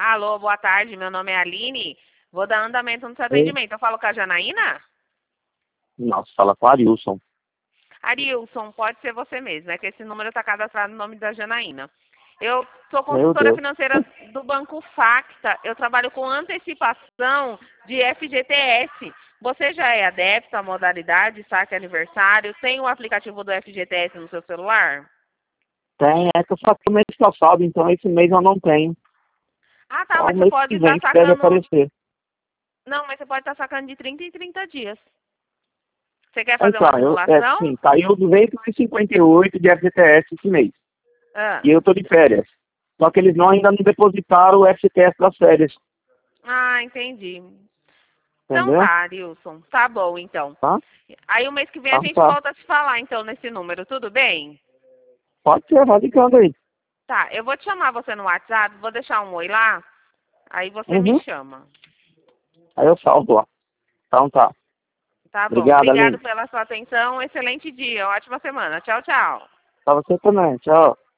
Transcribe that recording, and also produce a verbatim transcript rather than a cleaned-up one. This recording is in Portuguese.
Alô, boa tarde, meu nome é Aline. Vou dar andamento no seu Oi? atendimento. Eu falo com a Janaína? Nossa, fala com o Arilson. Arilson, pode ser você mesmo, é que esse número está cadastrado no nome da Janaína. Eu sou Meu consultora Deus. financeira do Banco Facta. Eu trabalho com antecipação de F G T S. Você já é adepto à modalidade saque aniversário? Tem o aplicativo do F G T S no seu celular? Tem, é que eu só tenho mês passado, então esse mês eu não tenho. Ah, tá, Só o mas você mês pode que estar vem que deve sacando... aparecer. Não, mas você pode estar sacando de trinta em trinta dias. Você quer fazer uma Então, eu, é, simulação? sim, caiu duzentos e cinquenta e oito de F G T S esse mês. Ah. E eu tô de férias. Só que eles não, ainda não depositaram o F G T S das férias. Ah, entendi. Então tá, Entendeu? Arilson. Tá bom, então. Tá? Aí o mês que vem a Então gente tá. volta a se falar, então, nesse número, tudo bem? Pode ser, vai ligando aí. Tá, eu vou te chamar você no WhatsApp, vou deixar um oi lá, aí você me Uhum. chama. Aí eu salvo lá. Então tá. Tá bom. Obrigado, Obrigado Aline. pela sua atenção. Excelente dia, ótima semana. Tchau, tchau. Pra você também. Tchau.